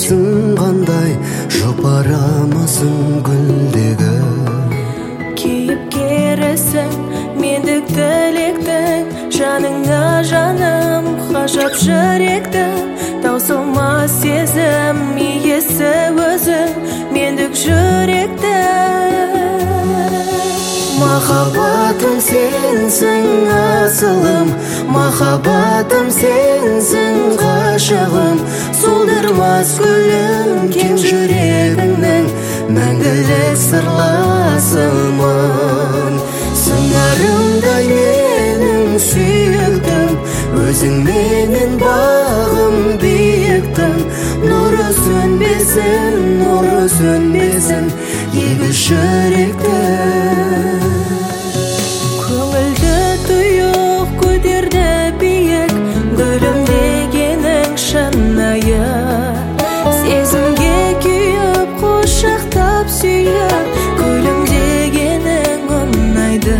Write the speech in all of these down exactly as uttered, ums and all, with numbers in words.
білмейсің қандай жұпарамысың гүлдегі. Кейіпкерісің мендік тілектің, жаныңа жаным ғажап жүректің, таусылмас сезім иесі өзің мендік жүректің. Махаббатым сенсің асылым, махаббатым сенсің ғашығым, солдырмас гүлім кең жүрегіңнің мәңгілік сырласымын. Сыңарымдай менің сүйіктім, өзің менің бағым биіктім. Нұры сөнбесін, нұры сөнбесін егіз жүректің. Көңілді тұйық көтерді биік, гүлім дегенің шынайы. Сезімге күйіп құшақтап сүйіп, гүлім дегенің ұнайды.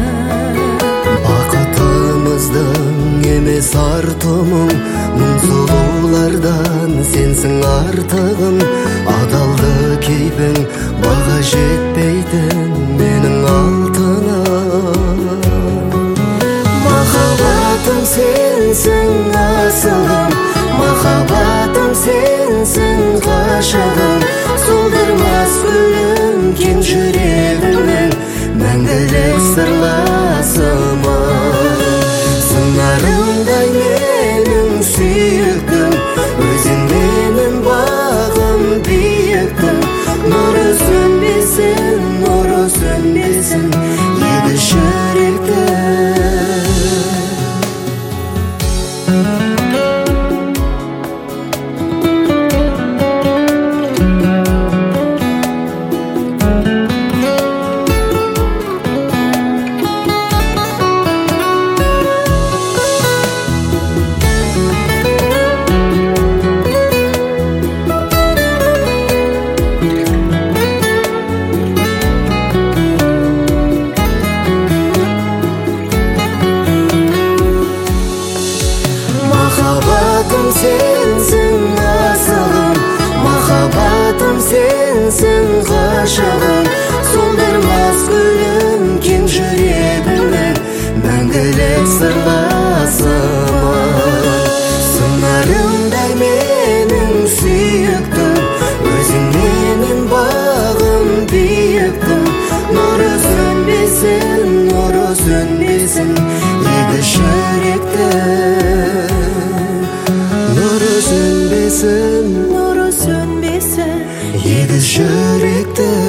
Бақытымыздың емес артымың, мың сұлулардан сенсің артығым. Адалды кейпің баға жетпейтін менің алтыным. Махаббатым сенсің асылым, махаббатым сенсің ғашығым, солдырмас гүлім кең жүрегіңнің мәңгілік сырласымын. Сыңарымдай менің сүйіктім, өзің менің бағым биіктім. Нұры сөнбесін, нұры сөнбесін егіз жүректің. Махаббатым сенсің асылым, махаббатым сенсің ғашығым, солдырмас гүлім кең жүрегіңнің мәңгілік сырласымын. Сыңарымдай менің сүйіктім, өзің менің бағым биіктім. Нұры сөнбесін, нұры сөнбесін егіз жүректің. Нұры сөнбесін, Нұры сөнбесін егіз жүректің.